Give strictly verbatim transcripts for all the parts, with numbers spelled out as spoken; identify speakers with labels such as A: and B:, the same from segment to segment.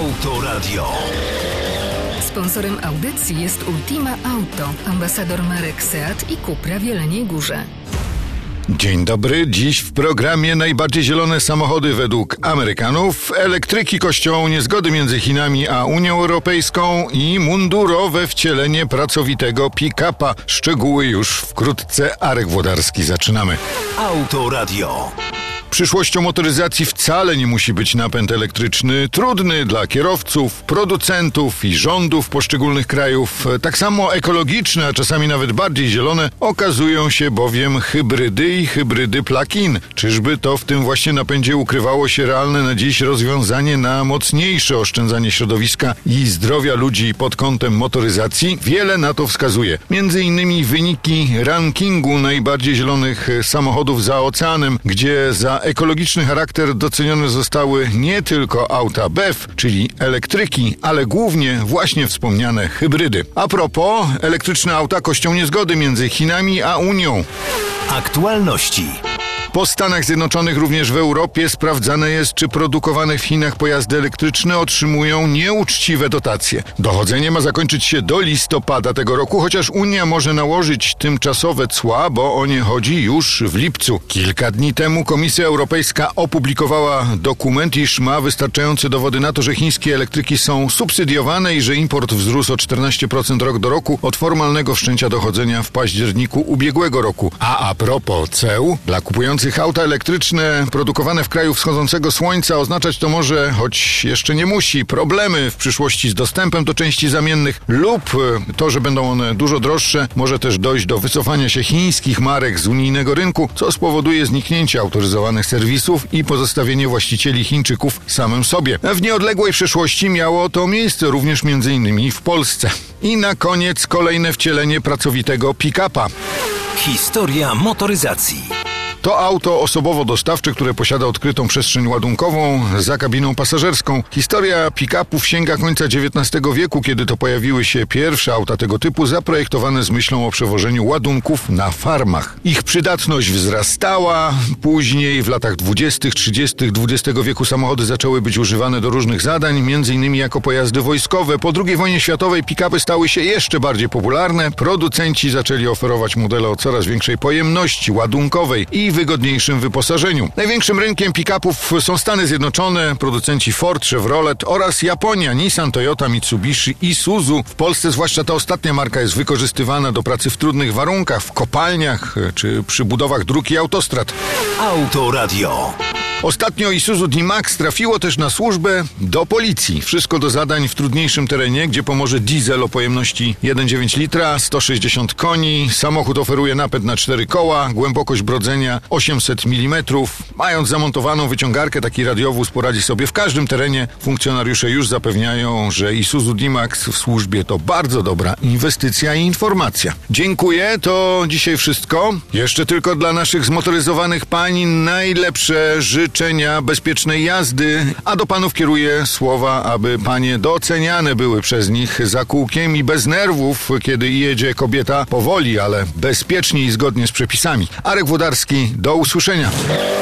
A: Autoradio.
B: Sponsorem audycji jest Ultima Auto, ambasador marek Seat i Cupra w Jeleniej Górze.
C: Dzień dobry. Dziś w programie najbardziej zielone samochody według Amerykanów, elektryki kością niezgody między Chinami a Unią Europejską i mundurowe wcielenie pracowitego pick-upa. Szczegóły już wkrótce. Arek Włodarski, zaczynamy.
A: Autoradio.
C: Przyszłością motoryzacji wcale nie musi być napęd elektryczny, trudny dla kierowców, producentów i rządów poszczególnych krajów. Tak samo ekologiczne, a czasami nawet bardziej zielone okazują się bowiem hybrydy i hybrydy plug-in. Czyżby to w tym właśnie napędzie ukrywało się realne na dziś rozwiązanie na mocniejsze oszczędzanie środowiska i zdrowia ludzi pod kątem motoryzacji? Wiele na to wskazuje. Między innymi wyniki rankingu najbardziej zielonych samochodów za oceanem, gdzie za ekologiczny charakter docenione zostały nie tylko auta B E V, czyli elektryki, ale głównie właśnie wspomniane hybrydy. A propos, elektryczne auta kością niezgody między Chinami a Unią.
A: Aktualności.
C: Po Stanach Zjednoczonych, również w Europie, sprawdzane jest, czy produkowane w Chinach pojazdy elektryczne otrzymują nieuczciwe dotacje. Dochodzenie ma zakończyć się do listopada tego roku, chociaż Unia może nałożyć tymczasowe cła, bo o nie chodzi już w lipcu. Kilka dni temu Komisja Europejska opublikowała dokument, iż ma wystarczające dowody na to, że chińskie elektryki są subsydiowane i że import wzrósł o czternaście procent rok do roku od formalnego wszczęcia dochodzenia w październiku ubiegłego roku. A a propos ceł, dla kupujących auta elektryczne produkowane w kraju wschodzącego słońca oznaczać to może, choć jeszcze nie musi, problemy w przyszłości z dostępem do części zamiennych lub to, że będą one dużo droższe, może też dojść do wycofania się chińskich marek z unijnego rynku, co spowoduje zniknięcie autoryzowanych serwisów i pozostawienie właścicieli Chińczyków samym sobie. W nieodległej przeszłości miało to miejsce również między innymi w Polsce. I na koniec kolejne wcielenie pracowitego pick-upa.
A: Historia motoryzacji.
C: To auto osobowo-dostawcze, które posiada odkrytą przestrzeń ładunkową za kabiną pasażerską. Historia pick-upów sięga końca dziewiętnastego wieku, kiedy to pojawiły się pierwsze auta tego typu zaprojektowane z myślą o przewożeniu ładunków na farmach. Ich przydatność wzrastała. Później w latach dwudziestych, trzydziestych dwudziestego wieku samochody zaczęły być używane do różnych zadań, między innymi jako pojazdy wojskowe. Po drugiej wojnie światowej pick-upy stały się jeszcze bardziej popularne. Producenci zaczęli oferować modele o coraz większej pojemności ładunkowej i wygodniejszym wyposażeniu. Największym rynkiem pick-upów są Stany Zjednoczone, producenci Ford, Chevrolet oraz Japonia, Nissan, Toyota, Mitsubishi, Isuzu. W Polsce zwłaszcza ta ostatnia marka jest wykorzystywana do pracy w trudnych warunkach, w kopalniach czy przy budowach dróg i autostrad.
A: Autoradio.
C: Ostatnio Isuzu D-Max trafiło też na służbę do policji. Wszystko do zadań w trudniejszym terenie, gdzie pomoże diesel o pojemności jeden przecinek dziewięć litra, sto sześćdziesiąt koni. Samochód oferuje napęd na cztery koła, głębokość brodzenia osiemset milimetrów. Mając zamontowaną wyciągarkę, taki radiowóz poradzi sobie w każdym terenie. Funkcjonariusze już zapewniają, że Isuzu D-Max w służbie to bardzo dobra inwestycja i informacja. Dziękuję, to dzisiaj wszystko. Jeszcze tylko dla naszych zmotoryzowanych pań najlepsze życzenia bezpiecznej jazdy, a do panów kieruję słowa, aby panie doceniane były przez nich za kółkiem i bez nerwów, kiedy jedzie kobieta powoli, ale bezpiecznie i zgodnie z przepisami. Arek Włodarski, do usłyszenia.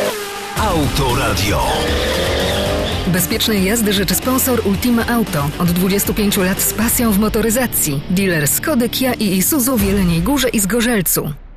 A: Autoradio.
B: Bezpiecznej jazdy życzy sponsor Ultima Auto. Od dwudziestu pięciu lat z pasją w motoryzacji. Dealer Skody, Kia i Isuzu w Jeleniej Górze i Zgorzelcu.